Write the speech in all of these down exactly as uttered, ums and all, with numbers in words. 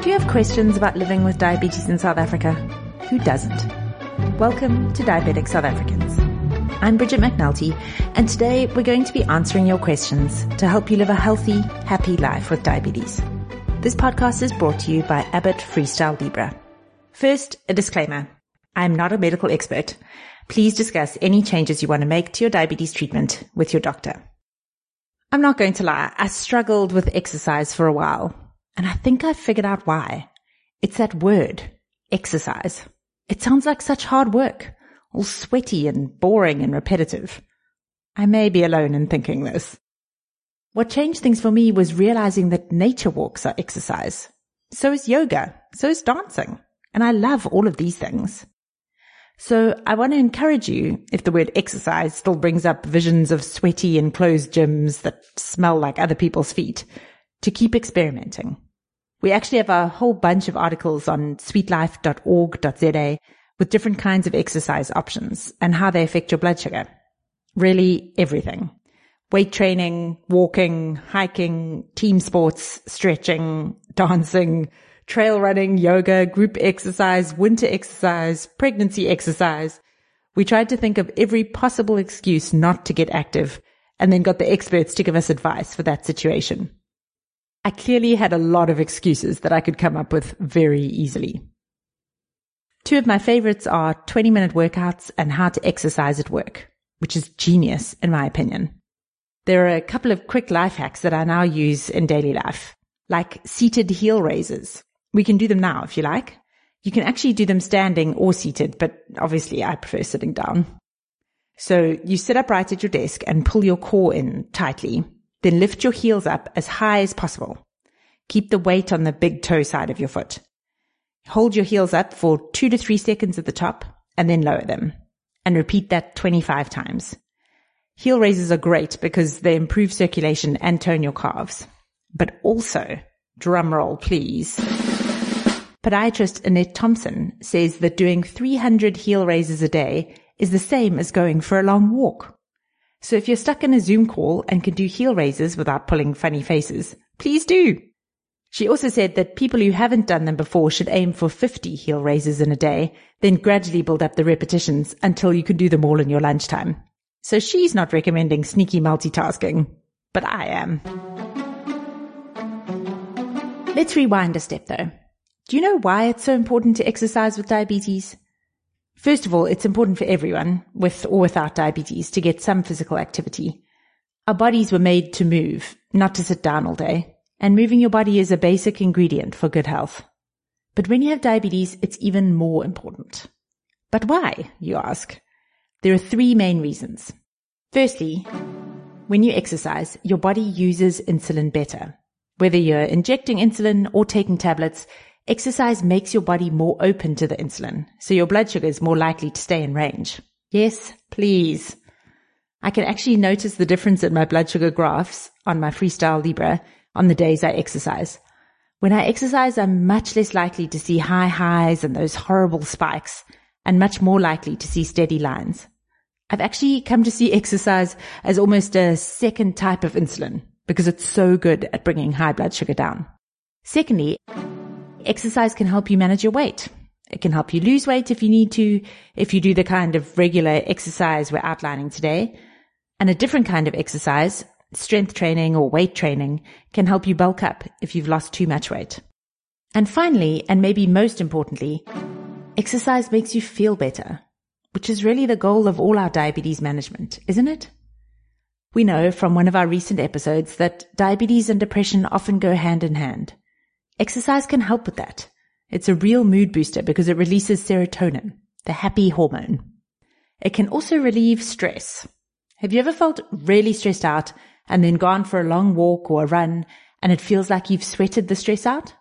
Do you have questions about living with diabetes in South Africa? Who doesn't? Welcome to Diabetic South Africans. I'm Bridget McNulty, and today we're going to be answering your questions to help you live a healthy, happy life with diabetes. This podcast is brought to you by Abbott Freestyle Libre. First, a disclaimer. I'm not a medical expert. Please discuss any changes you want to make to your diabetes treatment with your doctor. I'm not going to lie, I struggled with exercise for a while, and I think I figured out why. It's that word, exercise. It sounds like such hard work, all sweaty and boring and repetitive. I may be alone in thinking this. What changed things for me was realizing that nature walks are exercise. So is yoga, so is dancing, and I love all of these things. So I want to encourage you, if the word exercise still brings up visions of sweaty and closed gyms that smell like other people's feet, to keep experimenting. We actually have a whole bunch of articles on sweet life dot org dot z a with different kinds of exercise options and how they affect your blood sugar. Really everything. Weight training, walking, hiking, team sports, stretching, dancing, trail running, yoga, group exercise, winter exercise, pregnancy exercise. We tried to think of every possible excuse not to get active and then got the experts to give us advice for that situation. I clearly had a lot of excuses that I could come up with very easily. Two of my favorites are twenty minute workouts and how to exercise at work, which is genius in my opinion. There are a couple of quick life hacks that I now use in daily life, like seated heel raises. We can do them now if you like. You can actually do them standing or seated, but obviously I prefer sitting down. So you sit upright at your desk and pull your core in tightly, then lift your heels up as high as possible. Keep the weight on the big toe side of your foot. Hold your heels up for two to three seconds at the top and then lower them. And repeat that twenty-five times. Heel raises are great because they improve circulation and tone your calves. But also, drum roll please, podiatrist Annette Thompson says that doing three hundred heel raises a day is the same as going for a long walk. So if you're stuck in a Zoom call and can do heel raises without pulling funny faces, please do. She also said that people who haven't done them before should aim for fifty heel raises in a day, then gradually build up the repetitions until you can do them all in your lunchtime. So she's not recommending sneaky multitasking, but I am. Let's rewind a step though. Do you know why it's so important to exercise with diabetes? First of all, it's important for everyone, with or without diabetes, to get some physical activity. Our bodies were made to move, not to sit down all day, and moving your body is a basic ingredient for good health. But when you have diabetes, it's even more important. But why, you ask? There are three main reasons. Firstly, when you exercise, your body uses insulin better. Whether you're injecting insulin or taking tablets, exercise makes your body more open to the insulin, so your blood sugar is more likely to stay in range. Yes, please. I can actually notice the difference in my blood sugar graphs on my Freestyle Libre on the days I exercise. When I exercise, I'm much less likely to see high highs and those horrible spikes, and much more likely to see steady lines. I've actually come to see exercise as almost a second type of insulin because it's so good at bringing high blood sugar down. Secondly, exercise can help you manage your weight. It can help you lose weight if you need to, if you do the kind of regular exercise we're outlining today. And a different kind of exercise, strength training or weight training, can help you bulk up if you've lost too much weight. And finally, and maybe most importantly, exercise makes you feel better, which is really the goal of all our diabetes management, isn't it? We know from one of our recent episodes that diabetes and depression often go hand in hand. Exercise can help with that. It's a real mood booster because it releases serotonin, the happy hormone. It can also relieve stress. Have you ever felt really stressed out and then gone for a long walk or a run and it feels like you've sweated the stress out?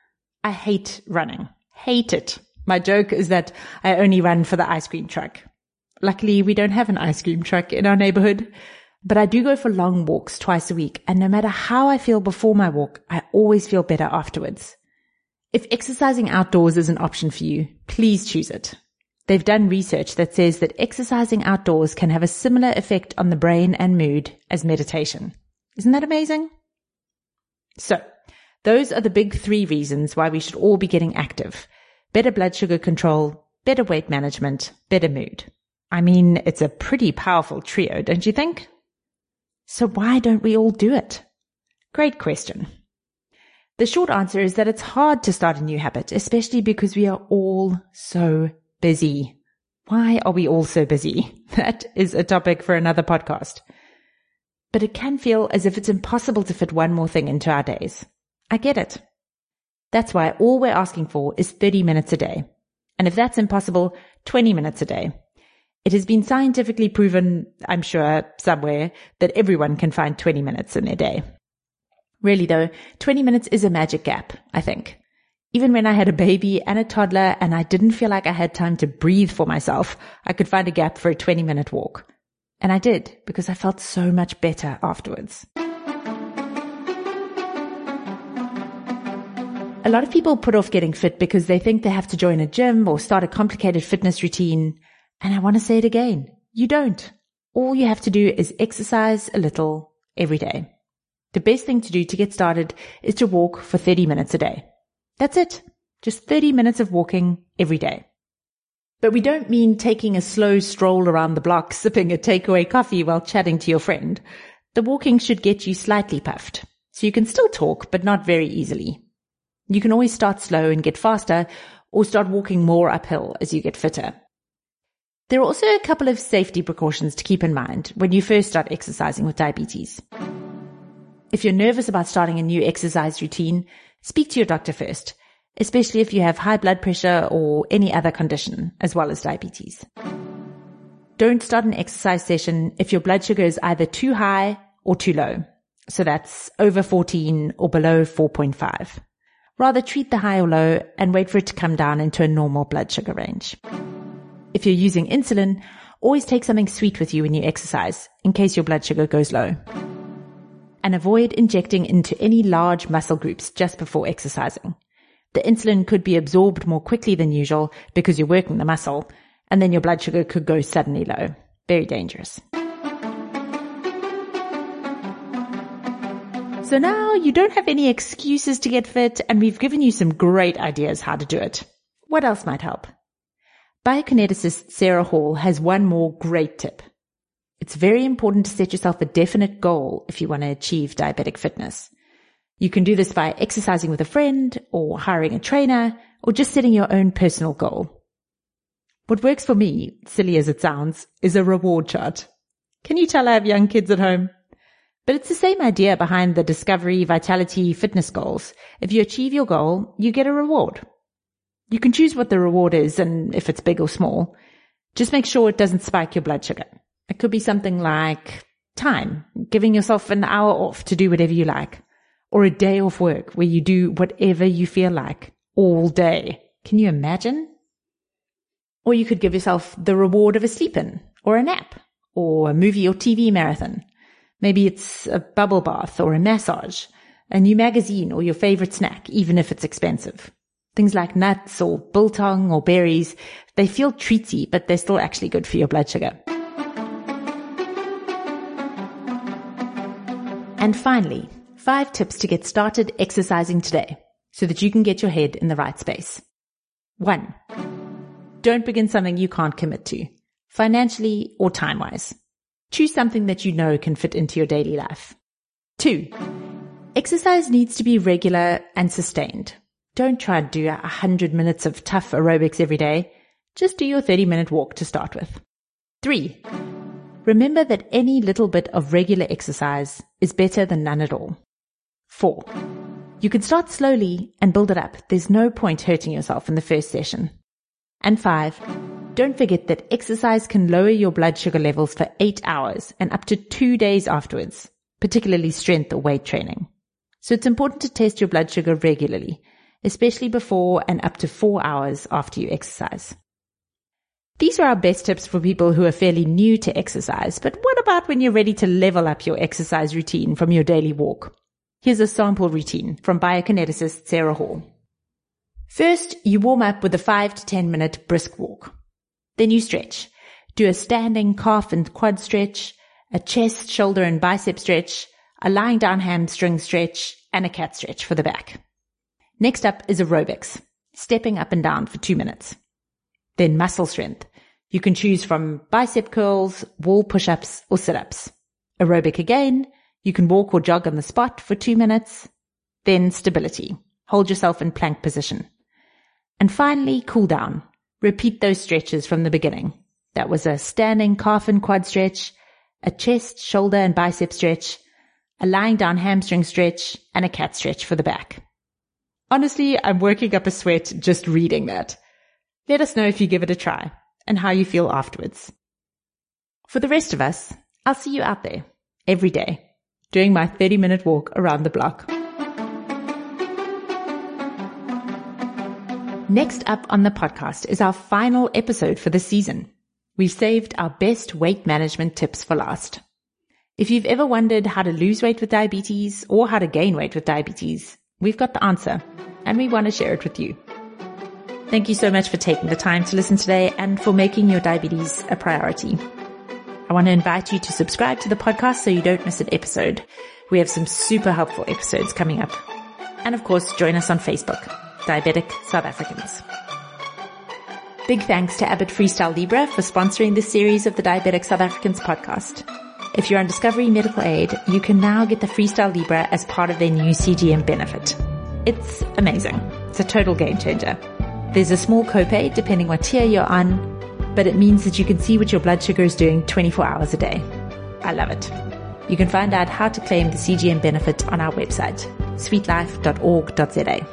I hate running. Hate it. My joke is that I only run for the ice cream truck. Luckily, we don't have an ice cream truck in our neighborhood, but I do go for long walks twice a week, and no matter how I feel before my walk, I always feel better afterwards. If exercising outdoors is an option for you, please choose it. They've done research that says that exercising outdoors can have a similar effect on the brain and mood as meditation. Isn't that amazing? So, Those are the big three reasons why we should all be getting active. Better blood sugar control, better weight management, better mood. I mean, it's a pretty powerful trio, don't you think? So why don't we all do it? Great question. The short answer is that it's hard to start a new habit, especially because we are all so busy. Why are we all so busy? That is a topic for another podcast. But it can feel as if it's impossible to fit one more thing into our days. I get it. That's why all we're asking for is thirty minutes a day. And if that's impossible, twenty minutes a day. It has been scientifically proven, I'm sure, somewhere, that everyone can find twenty minutes in their day. Really though, twenty minutes is a magic gap, I think. Even when I had a baby and a toddler and I didn't feel like I had time to breathe for myself, I could find a gap for a twenty minute walk. And I did, because I felt so much better afterwards. A lot of people put off getting fit because they think they have to join a gym or start a complicated fitness routine. And I want to say it again. You don't. All you have to do is exercise a little every day. The best thing to do to get started is to walk for thirty minutes a day. That's it. Just thirty minutes of walking every day. But we don't mean taking a slow stroll around the block, sipping a takeaway coffee while chatting to your friend. The walking should get you slightly puffed, so you can still talk, but not very easily. You can always start slow and get faster, or start walking more uphill as you get fitter. There are also a couple of safety precautions to keep in mind when you first start exercising with diabetes. If you're nervous about starting a new exercise routine, speak to your doctor first, especially if you have high blood pressure or any other condition, as well as diabetes. Don't start an exercise session if your blood sugar is either too high or too low. So that's over fourteen or below four point five. Rather treat the high or low and wait for it to come down into a normal blood sugar range. If you're using insulin, always take something sweet with you when you exercise, in case your blood sugar goes low. And avoid injecting into any large muscle groups just before exercising. The insulin could be absorbed more quickly than usual because you're working the muscle, and then your blood sugar could go suddenly low. Very dangerous. So now you don't have any excuses to get fit, and we've given you some great ideas how to do it. What else might help? Biokineticist Sarah Hall has one more great tip. It's very important to set yourself a definite goal if you want to achieve diabetic fitness. You can do this by exercising with a friend, or hiring a trainer, or just setting your own personal goal. What works for me, silly as it sounds, is a reward chart. Can you tell I have young kids at home? But it's the same idea behind the Discovery, Vitality, fitness goals. If you achieve your goal, you get a reward. You can choose what the reward is, and if it's big or small. Just make sure it doesn't spike your blood sugar. It could be something like time, giving yourself an hour off to do whatever you like, or a day off work where you do whatever you feel like all day. Can you imagine? Or you could give yourself the reward of a sleep-in, or a nap, or a movie or T V marathon. Maybe it's a bubble bath or a massage, a new magazine or your favorite snack, even if it's expensive. Things like nuts or biltong or berries, they feel treatsy, but they're still actually good for your blood sugar. And finally, five tips to get started exercising today so that you can get your head in the right space. One, don't begin something you can't commit to, financially or time-wise. Choose something that you know can fit into your daily life. Two, exercise needs to be regular and sustained. Don't try to do a hundred minutes of tough aerobics every day. Just do your thirty minute walk to start with. Three, remember that any little bit of regular exercise is better than none at all. Four, you can start slowly and build it up. There's no point hurting yourself in the first session. And five, don't forget that exercise can lower your blood sugar levels for eight hours and up to two days afterwards, particularly strength or weight training. So it's important to test your blood sugar regularly, especially before and up to four hours after you exercise. These are our best tips for people who are fairly new to exercise, but what about when you're ready to level up your exercise routine from your daily walk? Here's a sample routine from biokineticist Sarah Hall. First, you warm up with a five to ten minute brisk walk. Then you stretch. Do a standing calf and quad stretch, a chest, shoulder and bicep stretch, a lying down hamstring stretch, and a cat stretch for the back. Next up is aerobics, stepping up and down for two minutes. Then muscle strength. You can choose from bicep curls, wall push-ups, or sit-ups. Aerobic again. You can walk or jog on the spot for two minutes. Then stability. Hold yourself in plank position. And finally, cool down. Repeat those stretches from the beginning. That was a standing calf and quad stretch, a chest, shoulder, and bicep stretch, a lying down hamstring stretch, and a cat stretch for the back. Honestly, I'm working up a sweat just reading that. Let us know if you give it a try and how you feel afterwards. For the rest of us, I'll see you out there every day doing my thirty minute walk around the block. Next up on the podcast is our final episode for the season. We've saved our best weight management tips for last. If you've ever wondered how to lose weight with diabetes or how to gain weight with diabetes, we've got the answer, and we want to share it with you. Thank you so much for taking the time to listen today and for making your diabetes a priority. I want to invite you to subscribe to the podcast so you don't miss an episode. We have some super helpful episodes coming up. And of course, join us on Facebook, Diabetic South Africans. Big thanks to Abbott Freestyle Libre for sponsoring this series of the Diabetic South Africans podcast. If you're on Discovery Medical Aid, you can now get the Freestyle Libre as part of their new C G M benefit. It's amazing. It's a total game changer. There's a small copay depending what tier you're on, but it means that you can see what your blood sugar is doing twenty-four hours a day. I love it. You can find out how to claim the C G M benefit on our website, sweet life dot org dot z a.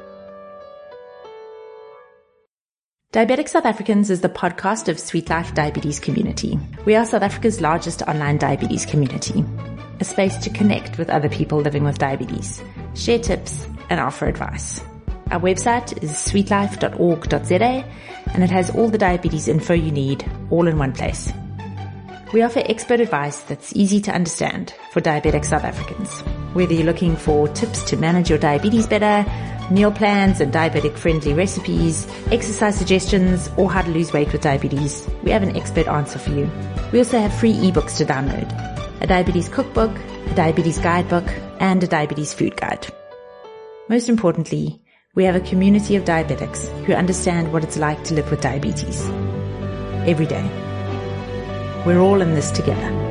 Diabetic South Africans is the podcast of Sweet Life Diabetes Community. We are South Africa's largest online diabetes community, a space to connect with other people living with diabetes, share tips, and offer advice. Our website is sweet life dot org dot z a, and it has all the diabetes info you need, all in one place. We offer expert advice that's easy to understand for diabetic South Africans. Whether you're looking for tips to manage your diabetes better, meal plans and diabetic-friendly recipes, exercise suggestions, or how to lose weight with diabetes, we have an expert answer for you. We also have free ebooks to download, a diabetes cookbook, a diabetes guidebook, and a diabetes food guide. Most importantly, we have a community of diabetics who understand what it's like to live with diabetes every day. We're all in this together.